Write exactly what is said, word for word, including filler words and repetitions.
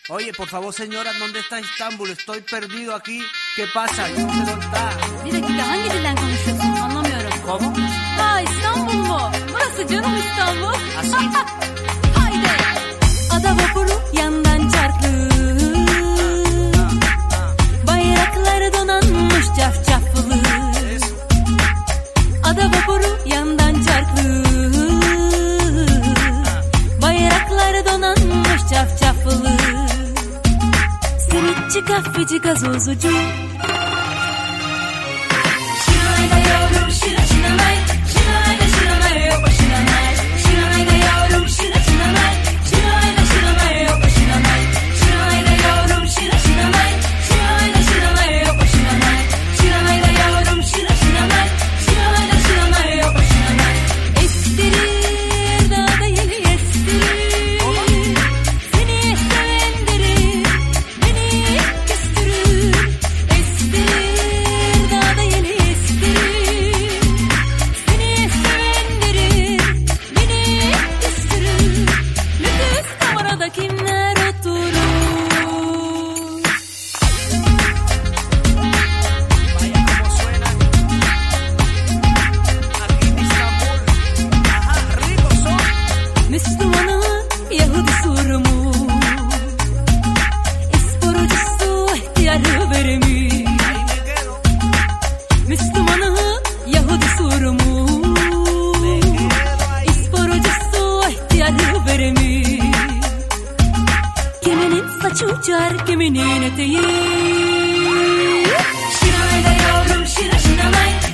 Oye, por favor, señora, ¿dónde está İstanbul? Estoy perdido aquí. ¿Qué pasa? Yo no sé dónde está. Bir dakika, hangi dilden konuşuyorsun? Anlamıyorum. ¿Cómo? Aa, İstanbul mu? Burası canım İstanbul. Así. Haydi. Ada vapuru yandan çarklı. Bayrakları donanmış cafcaflı. Ada vapuru yandan çarklı. Bayrakları donanmış cafcaflı. Simitçi, kahveci, gazozucu. Şırayda yavrum şıra şıramay. Şırayda şıramay yok şıramay. Şırayda yavrum şıra şıramay. Şırayda şıramay yok şıramay. Şırayda yavrum şıra şıramay. Şırayda şıramay yok şıramay. Şırayda yavrum şıra şıramay. Şırayda şıramay yok şıramay. Estirir dağda yeli estirir. Seni sevendirir. Beni küstürür. Estirir dağda yeli estirir. Seni sevendirir. Beni küstürür. Lütüs kamerada kimler oturur? Vaya como suena. Aquí en İstanbul. Ajá, rico son. Müslümanı Yahudi sorumu. İsporcusu ihtiyarı veremi. Ahí me quedo. Müslümanı Yahudi sorumu. Me quedo ahí. İsporcusu ihtiyarı veremi. Kiminin saçı uçar, kiminin eteği. Şırayda yavrum şıra şıramay.